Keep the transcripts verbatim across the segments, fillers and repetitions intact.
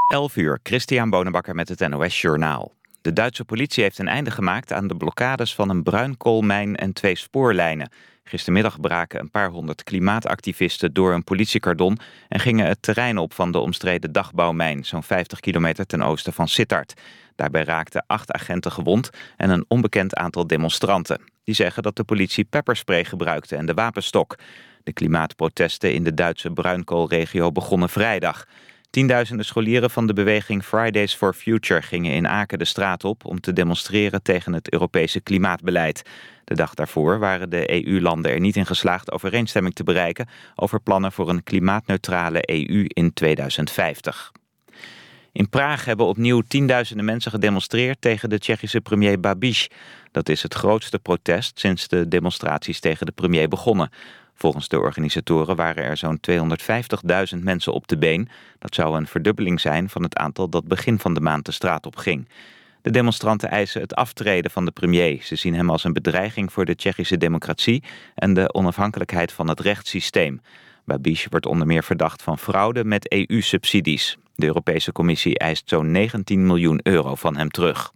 elf uur, Christian Bonenbakker met het N O S Journaal. De Duitse politie heeft een einde gemaakt aan de blokkades van een bruinkoolmijn en twee spoorlijnen. Gistermiddag braken een paar honderd klimaatactivisten door een politiekardon en gingen het terrein op van de omstreden dagbouwmijn, zo'n vijftig kilometer ten oosten van Sittard. Daarbij raakten acht agenten gewond en een onbekend aantal demonstranten. Die zeggen dat de politie pepperspray gebruikte en de wapenstok. De klimaatprotesten in de Duitse bruinkoolregio begonnen vrijdag. Tienduizenden scholieren van de beweging Fridays for Future gingen in Aken de straat op om te demonstreren tegen het Europese klimaatbeleid. De dag daarvoor waren de E U-landen er niet in geslaagd overeenstemming te bereiken over plannen voor een klimaatneutrale E U in tweeduizend vijftig. In Praag hebben opnieuw tienduizenden mensen gedemonstreerd tegen de Tsjechische premier Babiš. Dat is het grootste protest sinds de demonstraties tegen de premier begonnen. Volgens de organisatoren waren er zo'n tweehonderdvijftigduizend mensen op de been. Dat zou een verdubbeling zijn van het aantal dat begin van de maand de straat op ging. De demonstranten eisen het aftreden van de premier. Ze zien hem als een bedreiging voor de Tsjechische democratie en de onafhankelijkheid van het rechtssysteem. Babiš wordt onder meer verdacht van fraude met E U-subsidies. De Europese Commissie eist zo'n negentien miljoen euro van hem terug.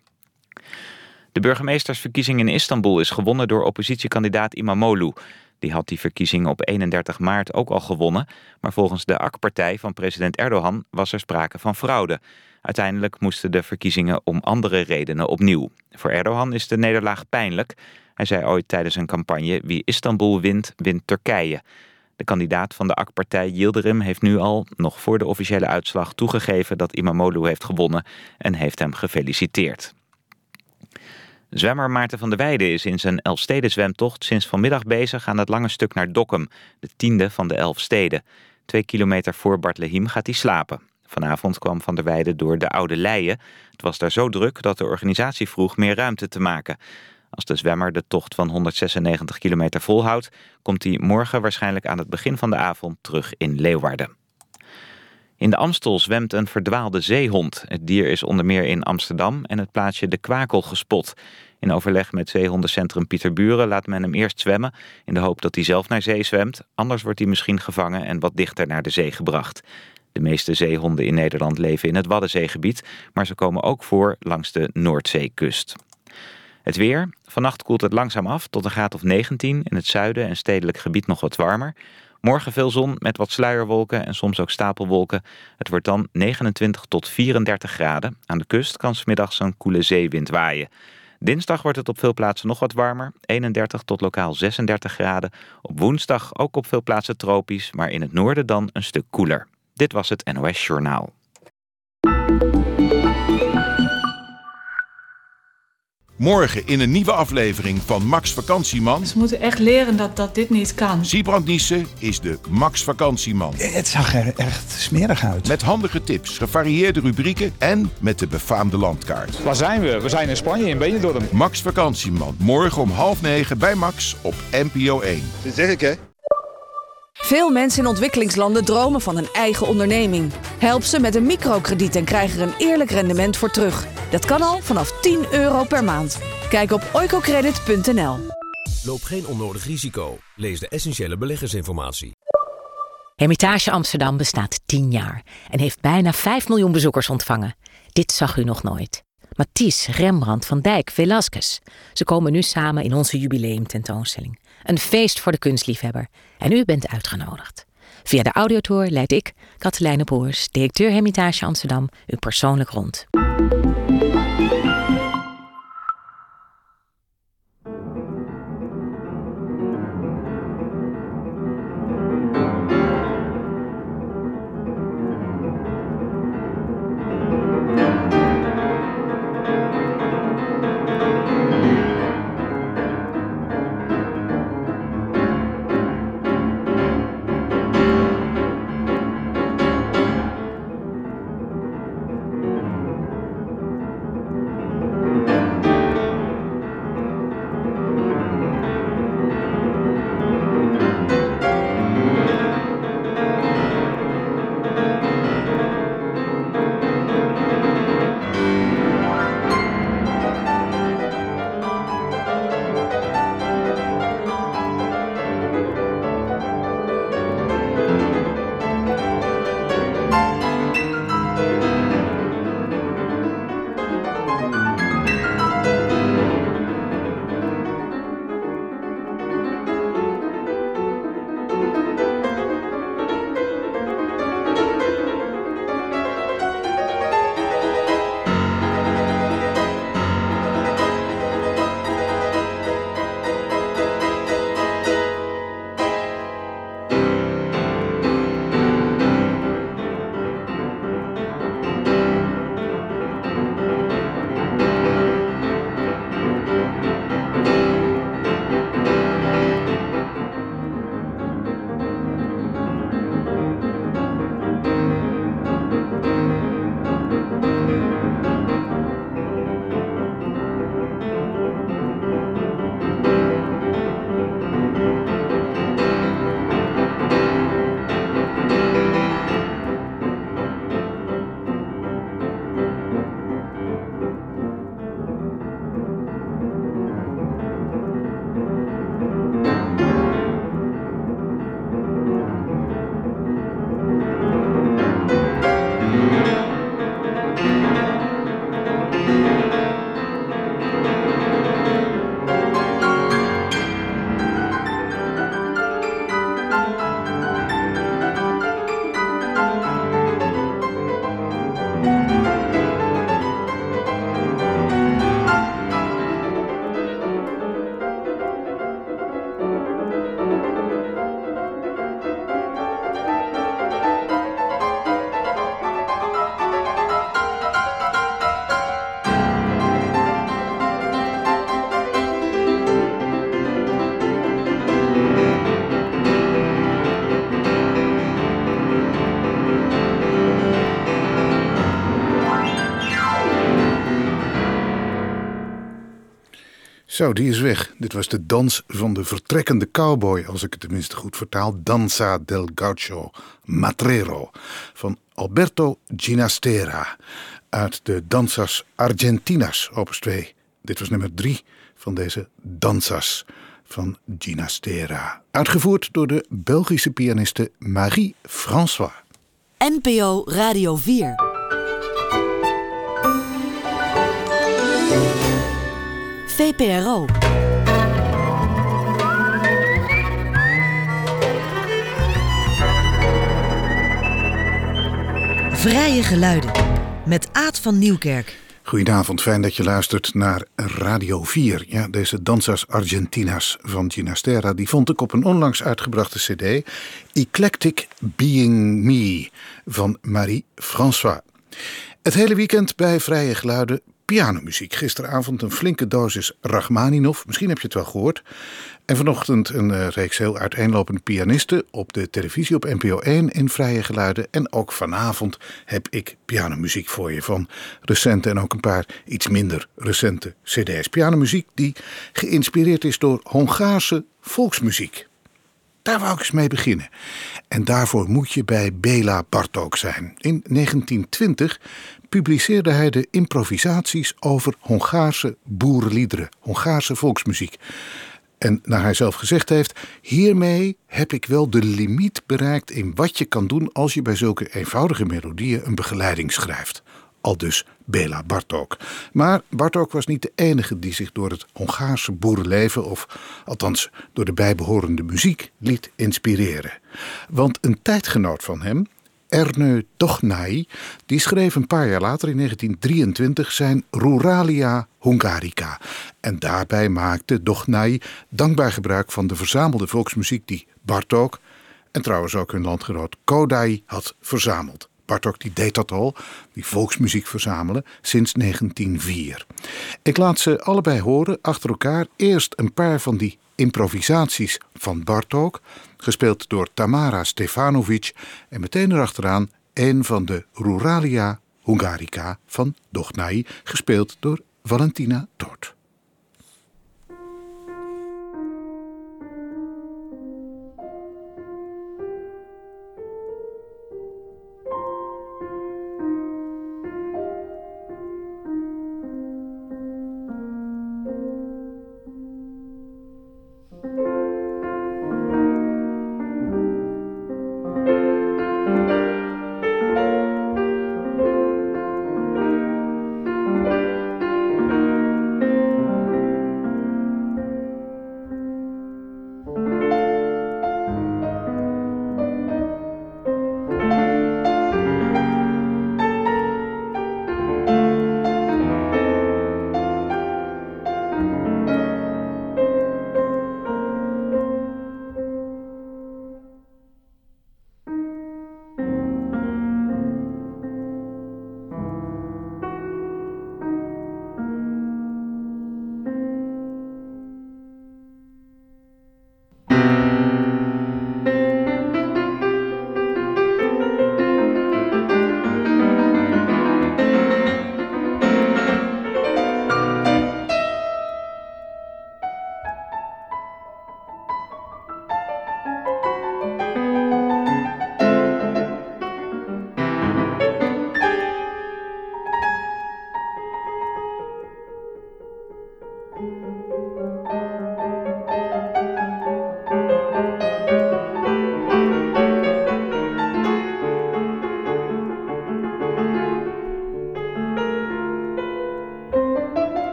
De burgemeestersverkiezing in Istanbul is gewonnen door oppositiekandidaat Imamoglu. Die had die verkiezing op eenendertig maart ook al gewonnen, maar volgens de A K-partij van president Erdogan was er sprake van fraude. Uiteindelijk moesten de verkiezingen om andere redenen opnieuw. Voor Erdogan is de nederlaag pijnlijk. Hij zei ooit tijdens een campagne: wie Istanbul wint, wint Turkije. De kandidaat van de A K-partij Yildirim heeft nu al, nog voor de officiële uitslag, toegegeven dat Imamoglu heeft gewonnen en heeft hem gefeliciteerd. Zwemmer Maarten van der Weijden is in zijn Elfsteden-zwemtocht sinds vanmiddag bezig aan het lange stuk naar Dokkum, de tiende van de elf steden. Twee kilometer voor Barthlehiem gaat hij slapen. Vanavond kwam Van der Weijden door de Oude Leie. Het was daar zo druk dat de organisatie vroeg meer ruimte te maken. Als de zwemmer de tocht van honderdzesennegentig kilometer volhoudt, komt hij morgen waarschijnlijk aan het begin van de avond terug in Leeuwarden. In de Amstel zwemt een verdwaalde zeehond. Het dier is onder meer in Amsterdam en het plaatsje De Kwakel gespot. In overleg met zeehondencentrum Pieterburen laat men hem eerst zwemmen in de hoop dat hij zelf naar zee zwemt. Anders wordt hij misschien gevangen en wat dichter naar de zee gebracht. De meeste zeehonden in Nederland leven in het Waddenzeegebied, maar ze komen ook voor langs de Noordzeekust. Het weer. Vannacht koelt het langzaam af tot een graad of negentien. In het zuiden en stedelijk gebied nog wat warmer. Morgen veel zon met wat sluierwolken en soms ook stapelwolken. Het wordt dan negenentwintig tot vierendertig graden. Aan de kust kan 's middags een koele zeewind waaien. Dinsdag wordt het op veel plaatsen nog wat warmer. eenendertig tot lokaal zesendertig graden. Op woensdag ook op veel plaatsen tropisch, maar in het noorden dan een stuk koeler. Dit was het N O S Journaal. Morgen in een nieuwe aflevering van Max Vakantieman. Ze moeten echt leren dat, dat dit niet kan. Siebrand Niesse is de Max Vakantieman. Het zag er echt smerig uit. Met handige tips, gevarieerde rubrieken en met de befaamde landkaart. Waar zijn we? We zijn in Spanje, in Benidorm. Max Vakantieman, morgen om half negen bij Max op N P O één. Dat zeg ik, hè? Veel mensen in ontwikkelingslanden dromen van een eigen onderneming. Help ze met een microkrediet en krijg er een eerlijk rendement voor terug. Dat kan al vanaf tien euro per maand. Kijk op oicocredit punt n l. Loop geen onnodig risico. Lees de essentiële beleggersinformatie. Hermitage Amsterdam bestaat tien jaar en heeft bijna vijf miljoen bezoekers ontvangen. Dit zag u nog nooit. Matisse, Rembrandt, Van Dijk, Velasquez. Ze komen nu samen in onze jubileumtentoonstelling. Een feest voor de kunstliefhebber. En u bent uitgenodigd. Via de audiotour leid ik, Katelijne Boers, directeur Hermitage Amsterdam, u persoonlijk rond. Zo, die is weg. Dit was de dans van de vertrekkende cowboy, als ik het tenminste goed vertaal. Danza del Gaucho Matrero van Alberto Ginastera uit de Danzas Argentinas, opus twee. Dit was nummer drie van deze Danzas van Ginastera. Uitgevoerd door de Belgische pianiste Marie François. N P O Radio vier. V P R O. Vrije geluiden. Met Aad van Nieuwkerk. Goedenavond, fijn dat je luistert naar Radio vier. Ja, deze Danzas Argentinas van Ginastera, die vond ik op een onlangs uitgebrachte cd. Eclectic Being Me van Marie François. Het hele weekend bij Vrije Geluiden pianomuziek. Gisteravond een flinke dosis Rachmaninov, misschien heb je het wel gehoord. En vanochtend een uh, reeks heel uiteenlopende pianisten op de televisie op N P O één in Vrije Geluiden. En ook vanavond heb ik pianomuziek voor je van recente en ook een paar iets minder recente cd's. Pianomuziek die geïnspireerd is door Hongaarse volksmuziek. Daar wou ik eens mee beginnen. En daarvoor moet je bij Béla Bartók zijn. In negentien twintig publiceerde hij de improvisaties over Hongaarse boerenliederen, Hongaarse volksmuziek. En naar hij zelf gezegd heeft, hiermee heb ik wel de limiet bereikt in wat je kan doen als je bij zulke eenvoudige melodieën een begeleiding schrijft. Aldus Béla Bartók. Maar Bartók was niet de enige die zich door het Hongaarse boerenleven, of althans door de bijbehorende muziek, liet inspireren. Want een tijdgenoot van hem, Ernő Dohnay, die schreef een paar jaar later in negentien drieëntwintig zijn Ruralia Hungarica. En daarbij maakte Dohnay dankbaar gebruik van de verzamelde volksmuziek die Bartók en trouwens ook hun landgenoot Kodály had verzameld. Bartók die deed dat al, die volksmuziek verzamelen, sinds negentien vier. Ik laat ze allebei horen achter elkaar. Eerst een paar van die improvisaties van Bartók, gespeeld door Tamara Stefanovic, en meteen erachteraan een van de Ruralia Hungarica van Dohnay, gespeeld door Valentina Tort.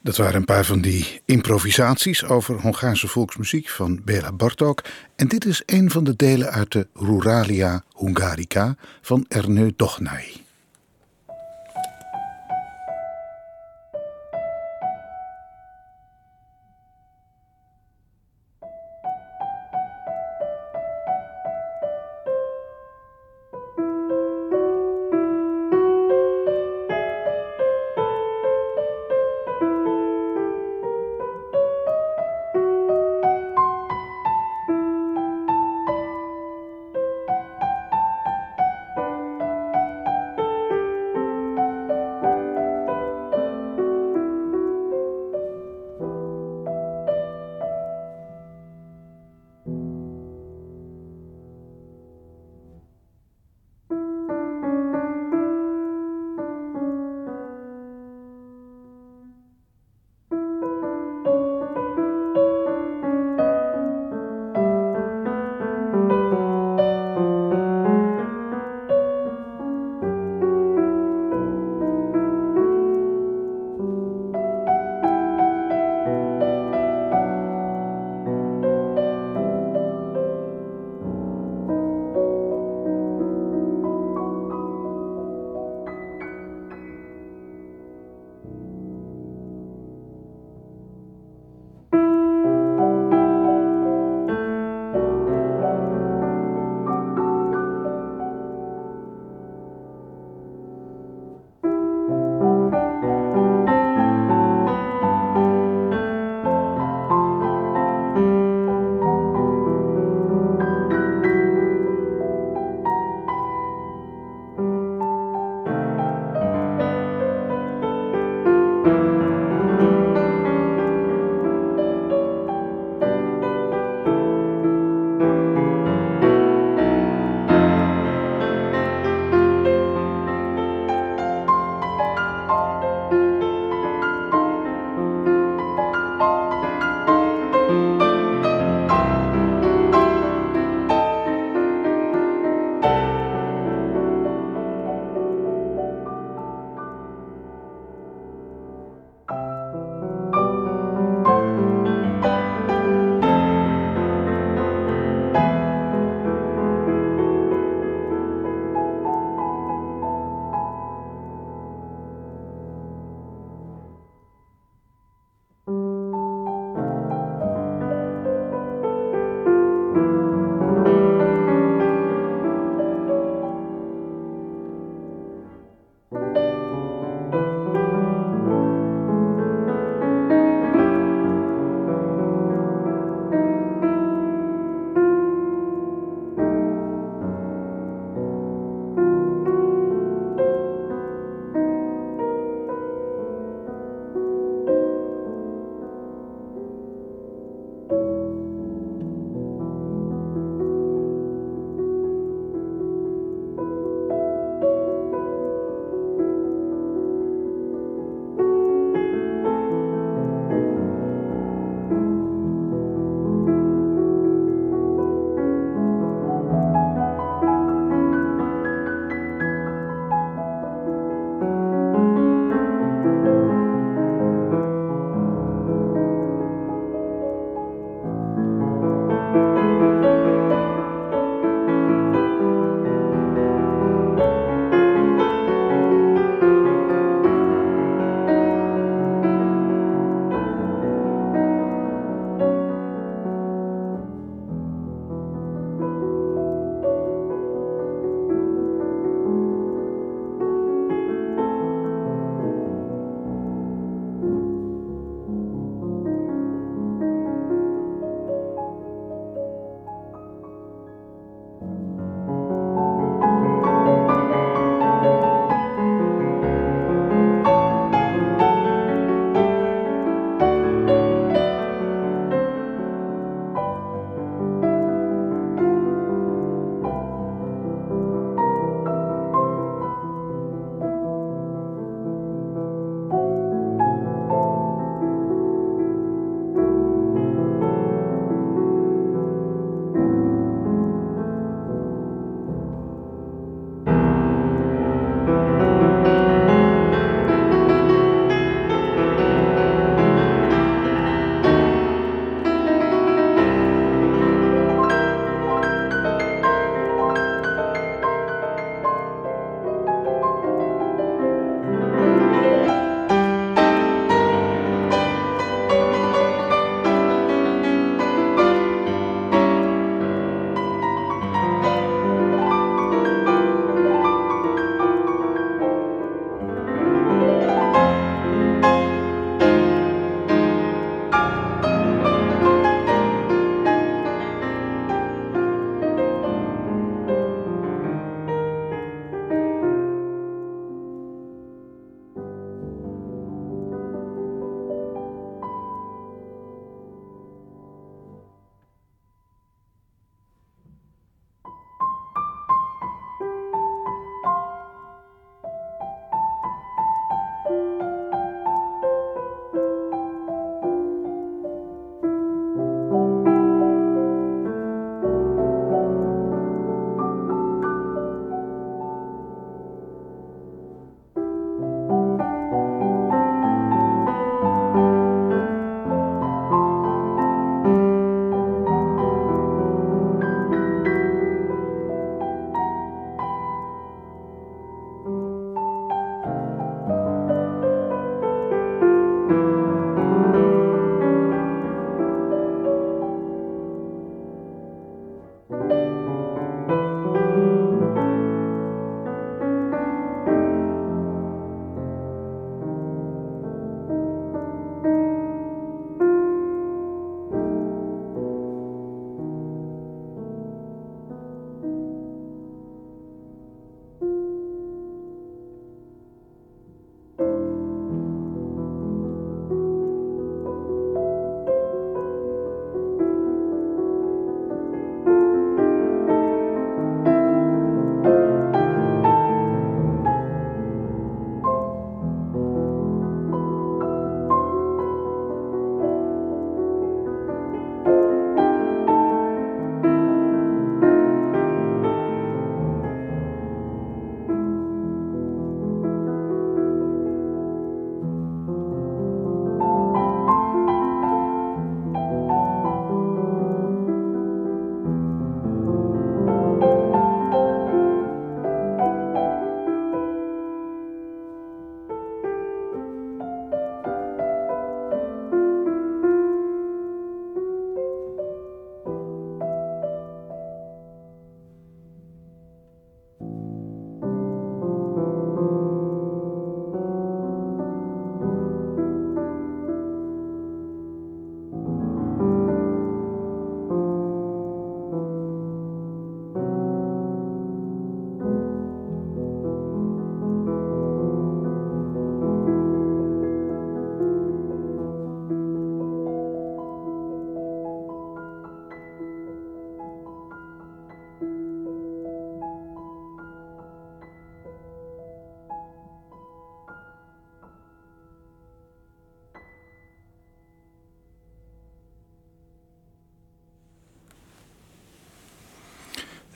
Dat waren een paar van die improvisaties over Hongaarse volksmuziek van Béla Bartók. En dit is een van de delen uit de Ruralia Hungarica van Ernő Dohnay.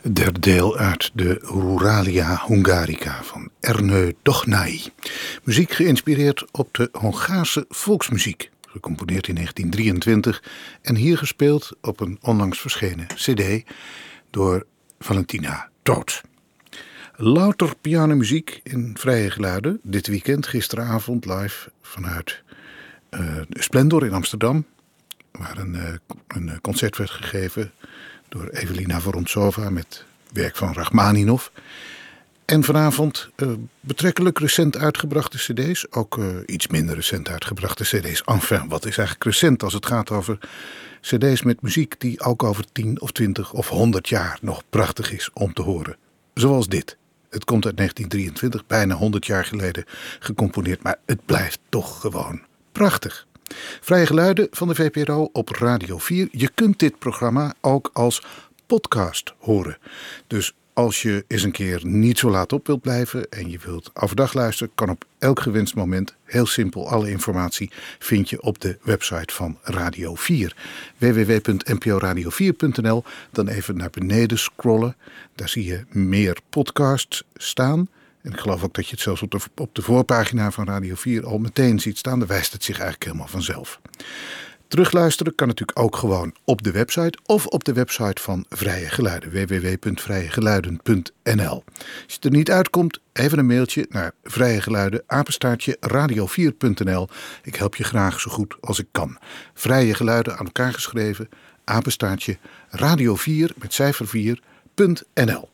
Derde deel uit de Ruralia Hungarica van Ernő Dohnay. Muziek geïnspireerd op de Hongaarse volksmuziek. Gecomponeerd in negentien drieëntwintig en hier gespeeld op een onlangs verschenen cd door Valentina Todt. Louter pianomuziek in vrije geluiden. Dit weekend, gisteravond, live vanuit uh, de Splendor in Amsterdam. Waar een, uh, een concert werd gegeven door Evelina Vorontsova met werk van Rachmaninov. En vanavond uh, betrekkelijk recent uitgebrachte cd's. Ook uh, iets minder recent uitgebrachte cd's. Enfin, wat is eigenlijk recent als het gaat over cd's met muziek die ook over tien of twintig of honderd jaar nog prachtig is om te horen. Zoals dit. Het komt uit negentien drieëntwintig, bijna honderd jaar geleden gecomponeerd. Maar het blijft toch gewoon prachtig. Vrije geluiden van de V P R O op Radio vier. Je kunt dit programma ook als podcast horen. Dus als je eens een keer niet zo laat op wilt blijven en je wilt overdag luisteren, kan op elk gewenst moment. Heel simpel, alle informatie vind je op de website van Radio vier. w w w punt n p o radio vier punt n l. Dan even naar beneden scrollen. Daar zie je meer podcasts staan. En ik geloof ook dat je het zelfs op de, op de voorpagina van Radio vier al meteen ziet staan. Dan wijst het zich eigenlijk helemaal vanzelf. Terugluisteren kan natuurlijk ook gewoon op de website of op de website van Vrije Geluiden. w w w punt vrije geluiden punt n l. Als je er niet uitkomt, even een mailtje naar vrijegeluiden, apenstaartje, radio vier punt n l. Ik help je graag zo goed als ik kan. Vrije Geluiden aan elkaar geschreven, apenstaartje, radio vier met cijfer vier punt n l.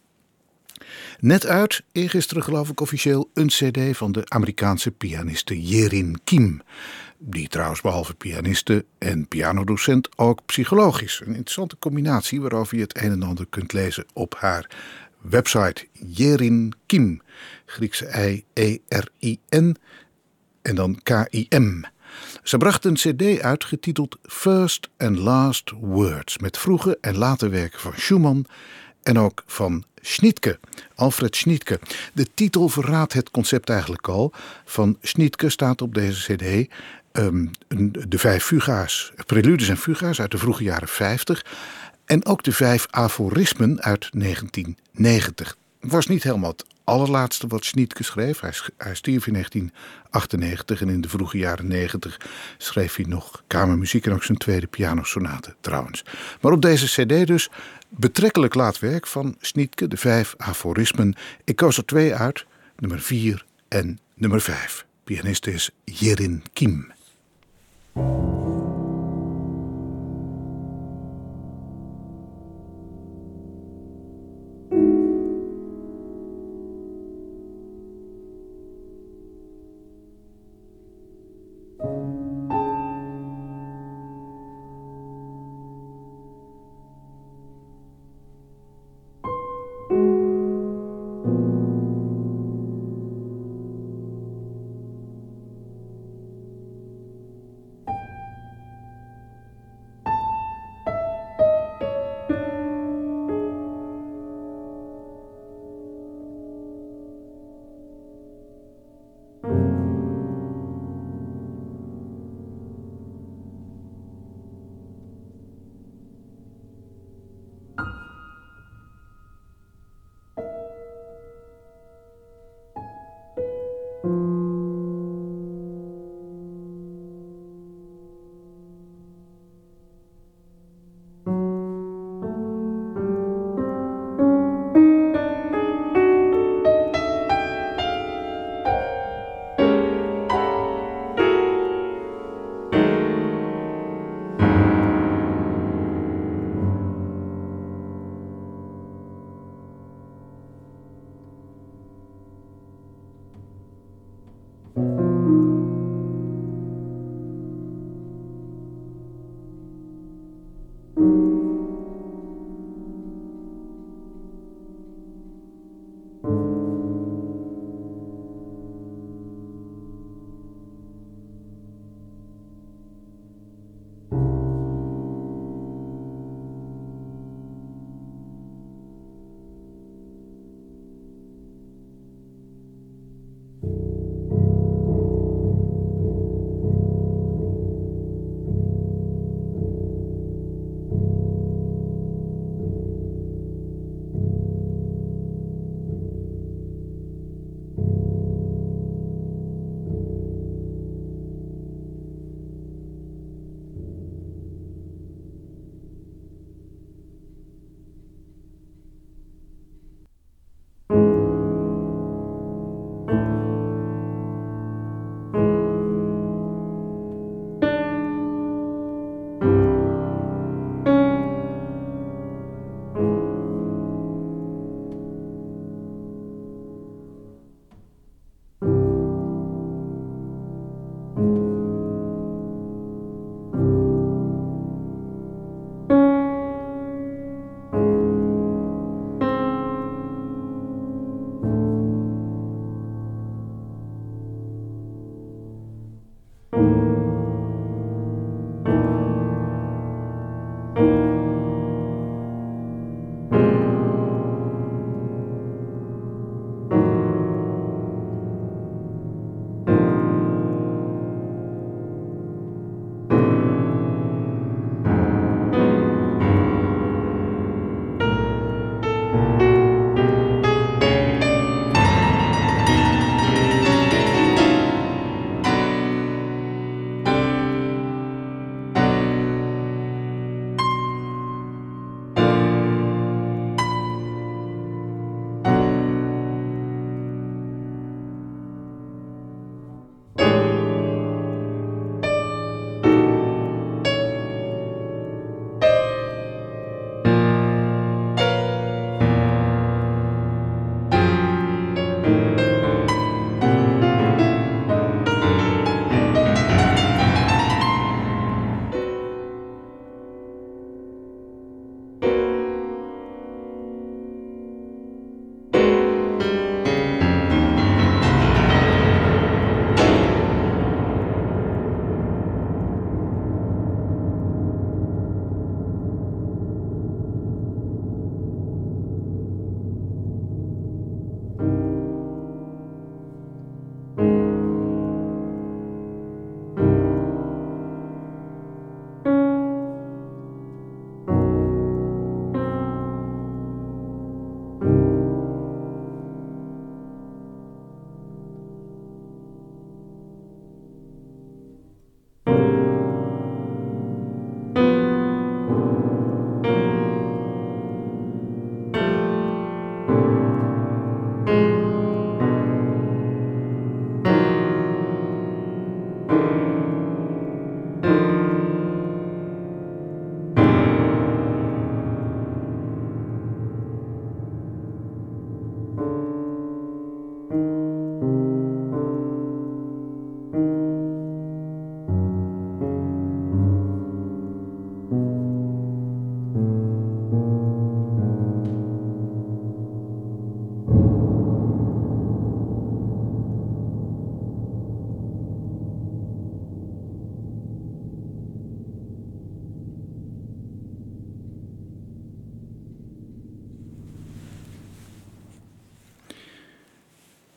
Net uit, eergisteren geloof ik officieel, een cd van de Amerikaanse pianiste Jerin Kim. Die trouwens behalve pianiste en pianodocent ook psycholoog is. Een interessante combinatie waarover je het een en ander kunt lezen op haar website. Jerin Kim, Griekse I, E R I N en dan K I M. Ze bracht een cd uit getiteld First and Last Words. Met vroege en late werken van Schumann en ook van Schnittke, Alfred Schnittke. De titel verraadt het concept eigenlijk al. Van Schnittke staat op deze cd um, de vijf fuga's, preludes en fuga's uit de vroege jaren vijftig. En ook de vijf aforismen uit negentien negentig. Het was niet helemaal het allerlaatste wat Schnittke schreef. Hij, hij stierf in negentien achtennegentig en in de vroege jaren negentig schreef hij nog kamermuziek en ook zijn tweede pianosonate trouwens. Maar op deze cd dus betrekkelijk laat werk van Schnittke, de vijf aforismen. Ik koos er twee uit, nummer vier en nummer vijf. Pianiste is Jerin Kim.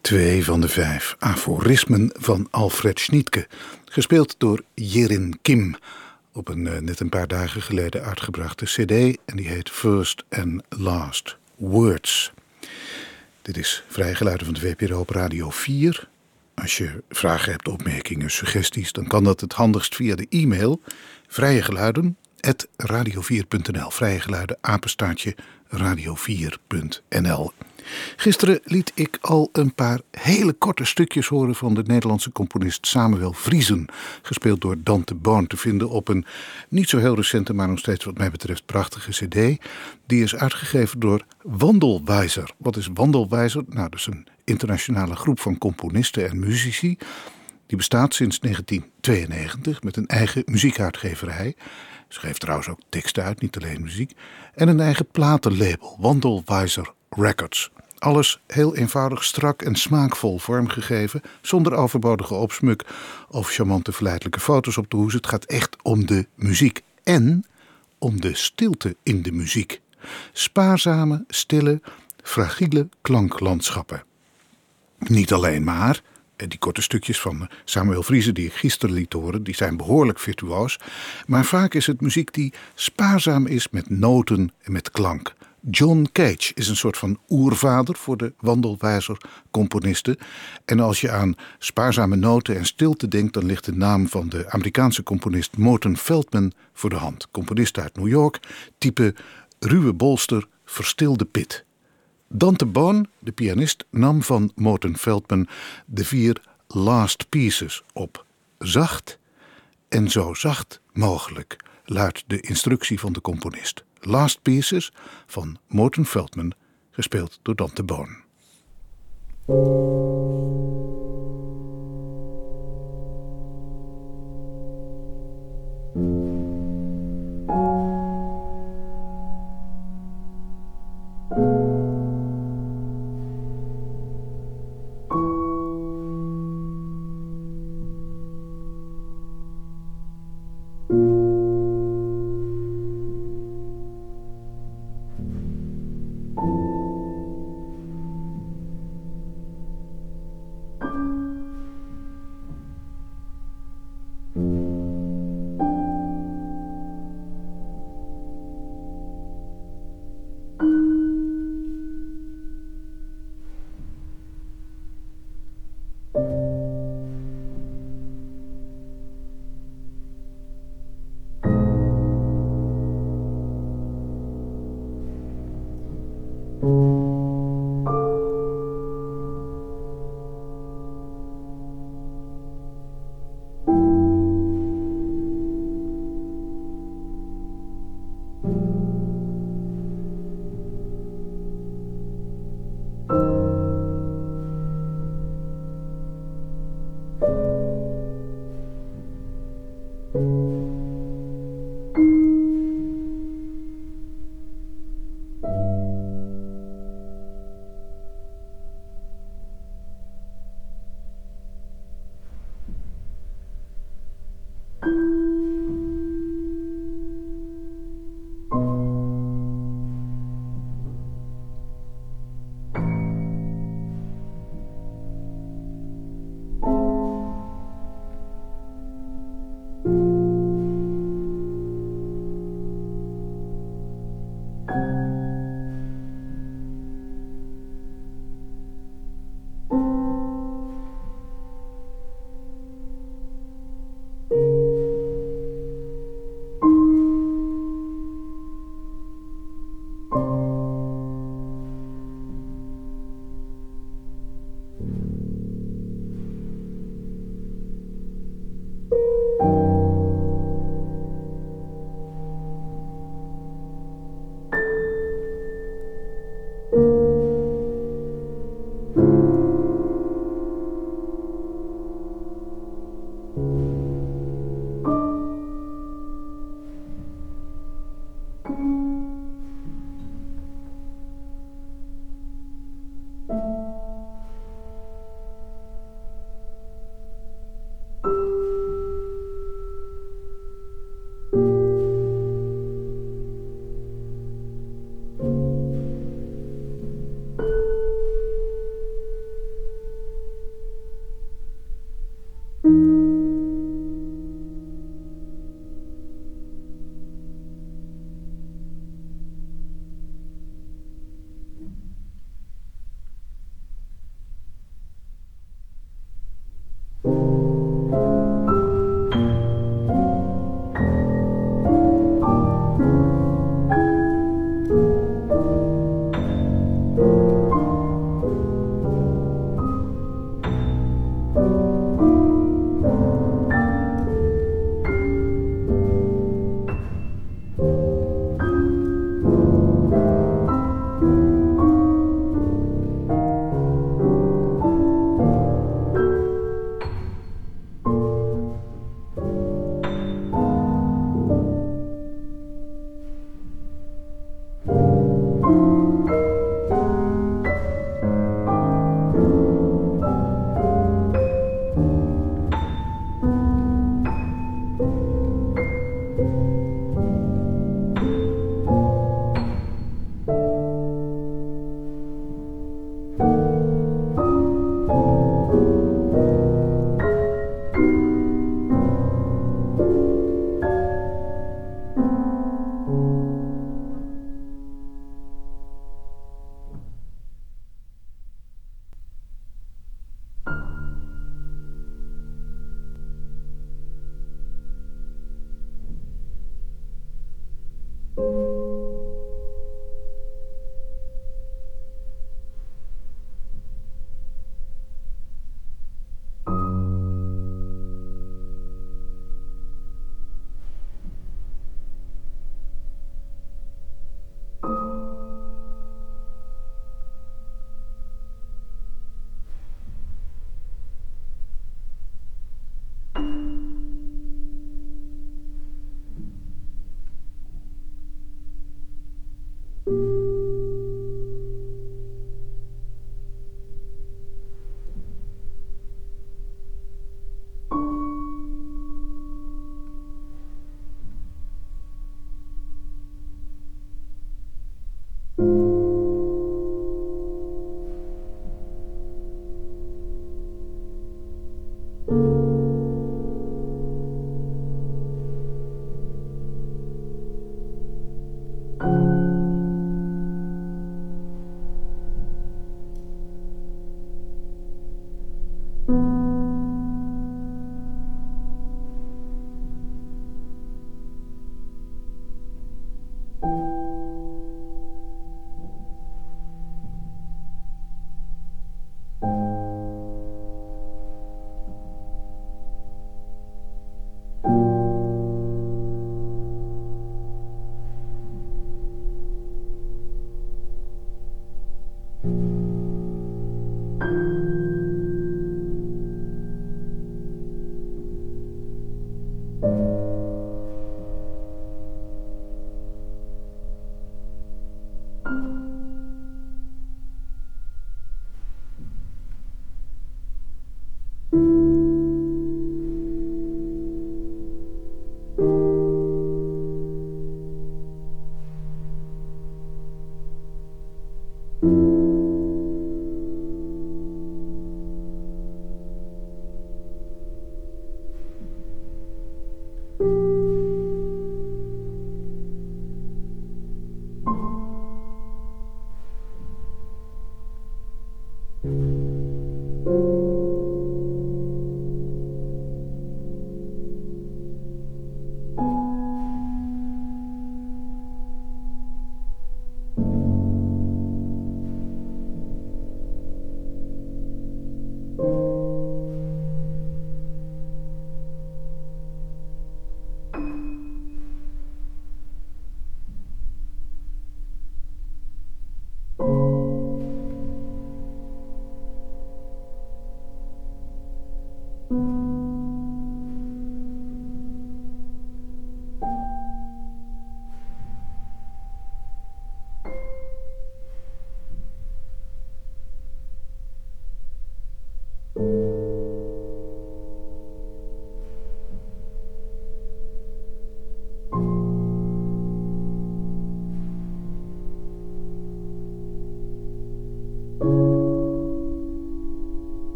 Twee van de vijf aforismen van Alfred Schnittke, gespeeld door Jirin Kim, op een uh, net een paar dagen geleden uitgebrachte cd en die heet First and Last Words. Dit is Vrije Geluiden van de V P R O op Radio vier. Als je vragen hebt, opmerkingen, suggesties, dan kan dat het handigst via de e-mail vrijegeluiden at radio vier punt n l. Vrijegeluiden, apenstaartje, radio vier punt n l. Gisteren liet ik al een paar hele korte stukjes horen van de Nederlandse componist Samuel Vriesen, gespeeld door Dante Boon, te vinden op een niet zo heel recente, maar nog steeds wat mij betreft prachtige cd. Die is uitgegeven door Wandelweiser. Wat is Wandelweiser? Nou, dat is een internationale groep van componisten en muzici. Die bestaat sinds negentien tweeënnegentig met een eigen muziekuitgeverij. Ze geeft trouwens ook teksten uit, niet alleen muziek. En een eigen platenlabel, Wandelweiser Records. Alles heel eenvoudig, strak en smaakvol vormgegeven, zonder overbodige opsmuk of charmante verleidelijke foto's op de hoes. Het gaat echt om de muziek en om de stilte in de muziek. Spaarzame, stille, fragiele klanklandschappen. Niet alleen maar, die korte stukjes van Samuel Vriesen die ik gisteren liet horen, die zijn behoorlijk virtuoos, maar vaak is het muziek die spaarzaam is met noten en met klank. John Cage is een soort van oervader voor de Wandelweiser componisten. En als je aan spaarzame noten en stilte denkt, dan ligt de naam van de Amerikaanse componist Morton Feldman voor de hand. Componist uit New York, type ruwe bolster, verstilde pit. Dante Boon, de pianist, nam van Morton Feldman de vier last pieces op. Zacht en zo zacht mogelijk, luidt de instructie van de componist. Last Pieces van Morton Feldman, gespeeld door Dante Boon.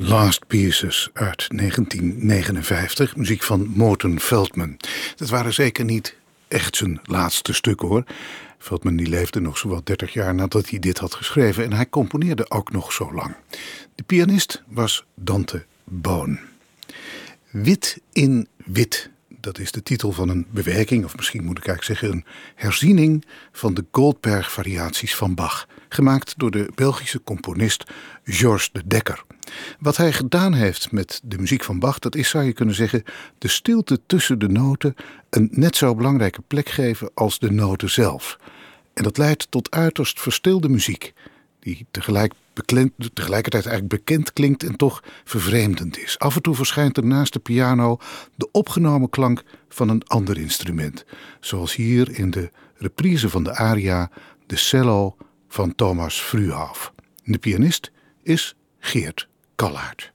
Last Pieces uit negentien negenenvijftig, muziek van Morton Feldman. Dat waren zeker niet echt zijn laatste stukken hoor. Feldman die leefde nog zowat dertig jaar nadat hij dit had geschreven en hij componeerde ook nog zo lang. De pianist was Dante Boon. Wit in wit, dat is de titel van een bewerking, of misschien moet ik eigenlijk zeggen een herziening van de Goldberg-variaties van Bach, gemaakt door de Belgische componist Georges de Dekker. Wat hij gedaan heeft met de muziek van Bach, dat is, zou je kunnen zeggen, de stilte tussen de noten een net zo belangrijke plek geven als de noten zelf. En dat leidt tot uiterst verstilde muziek, die tegelijk bekend, tegelijkertijd eigenlijk bekend klinkt en toch vervreemdend is. Af en toe verschijnt er naast de piano de opgenomen klank van een ander instrument, zoals hier in de reprise van de aria De Cello van Thomas Fruehauf. De pianist is Geert Kallaert.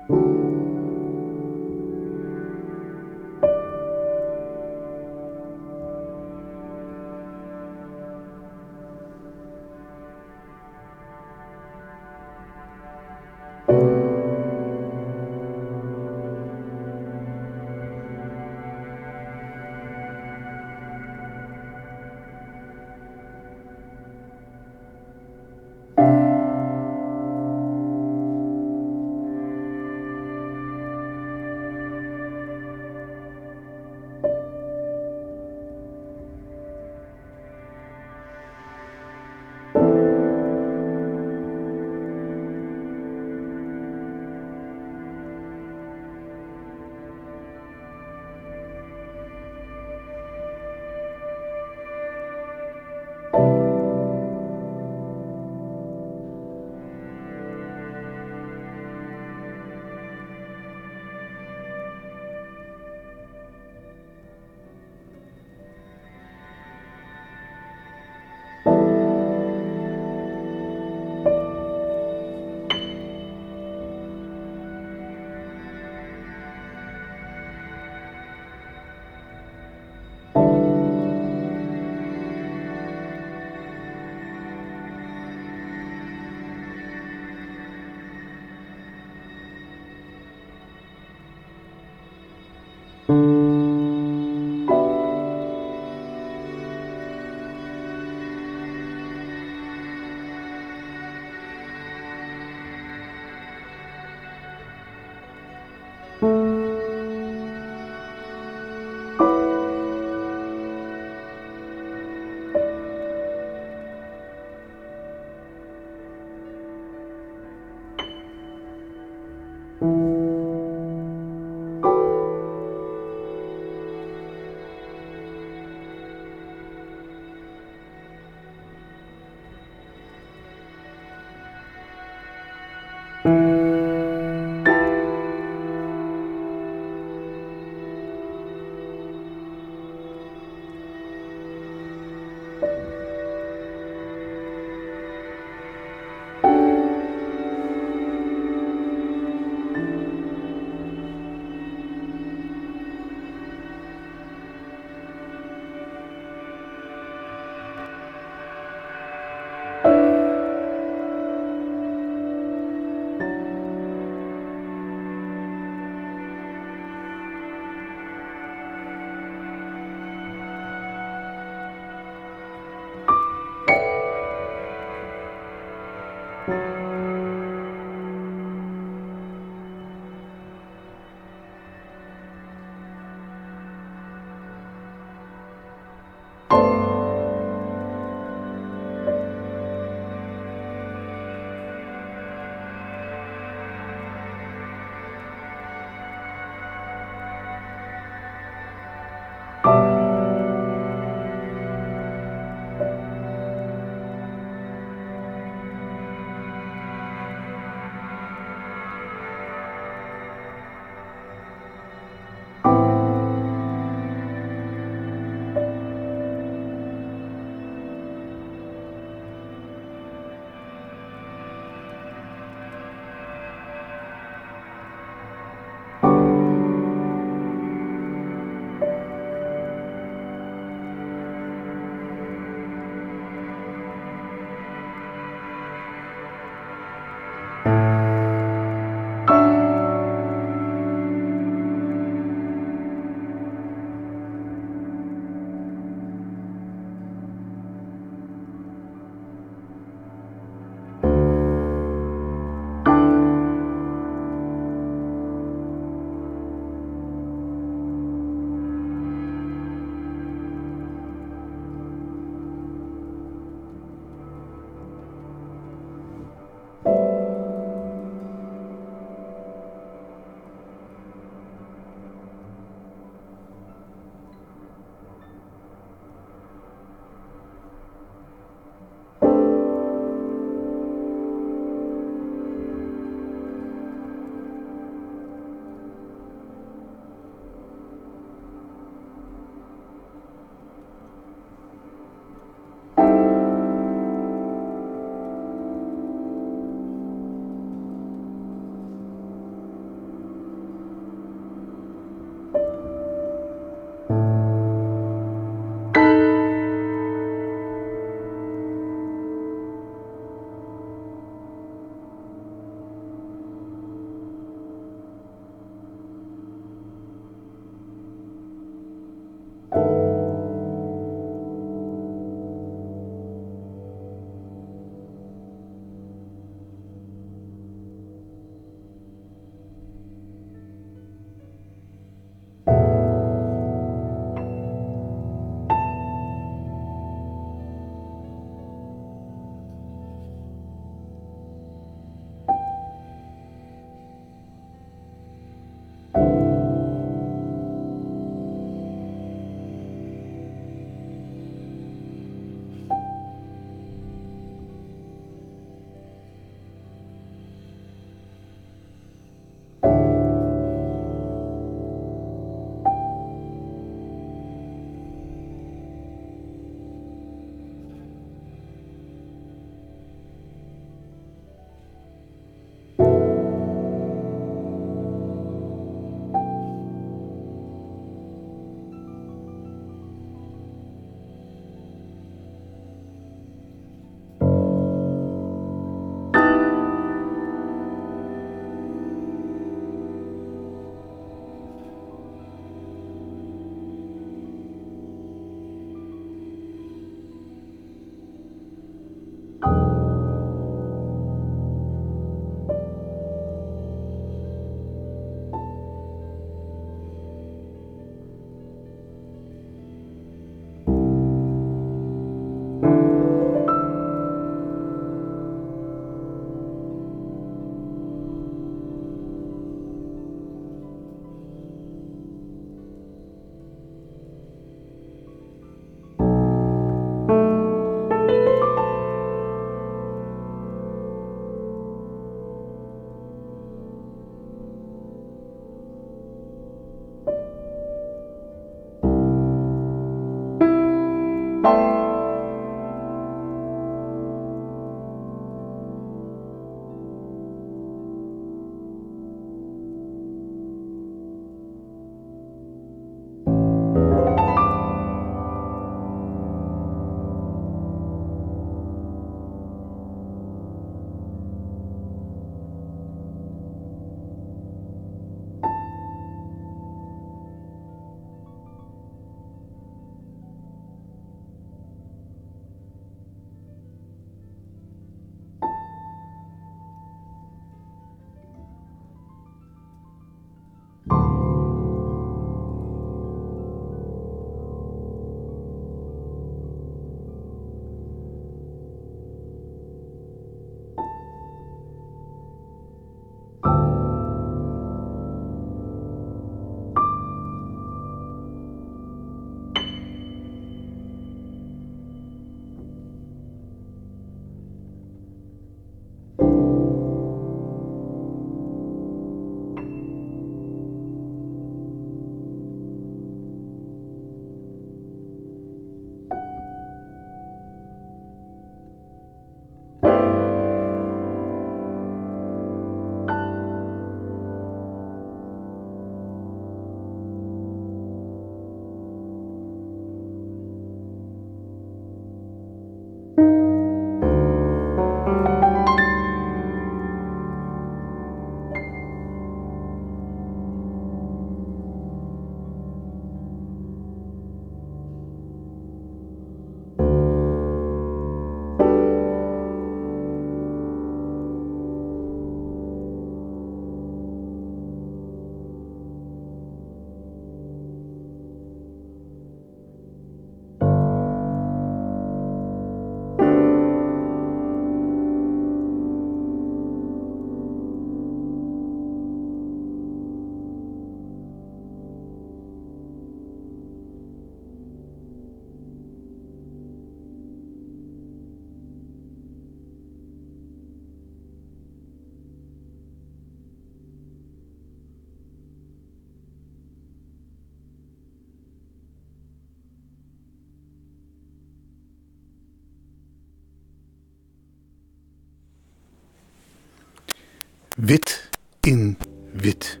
Wit in wit.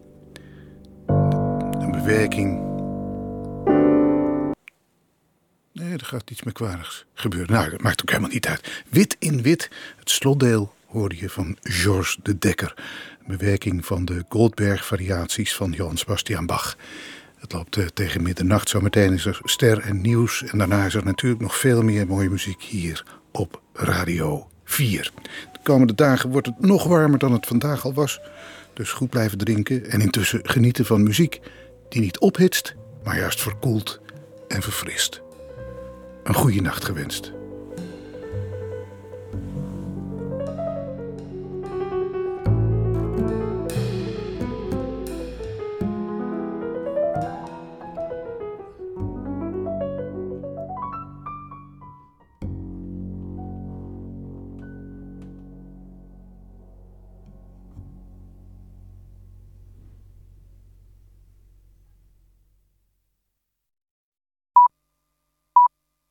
Een bewerking. Nee, er gaat iets merkwaardigs gebeuren. Nou, dat maakt ook helemaal niet uit. Wit in wit, het slotdeel hoorde je van Georges de Dekker. Een bewerking van de Goldberg-variaties van Johann Sebastian Bach. Het loopt uh, tegen middernacht. Zometeen is er Ster en Nieuws. En daarna is er natuurlijk nog veel meer mooie muziek hier op Radio vier. De komende dagen wordt het nog warmer dan het vandaag al was. Dus goed blijven drinken en intussen genieten van muziek die niet ophitst, maar juist verkoelt en verfrist. Een goede nacht gewenst.